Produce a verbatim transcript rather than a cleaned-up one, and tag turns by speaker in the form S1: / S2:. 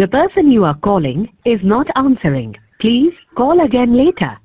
S1: The person you are calling is not answering. Please call again later.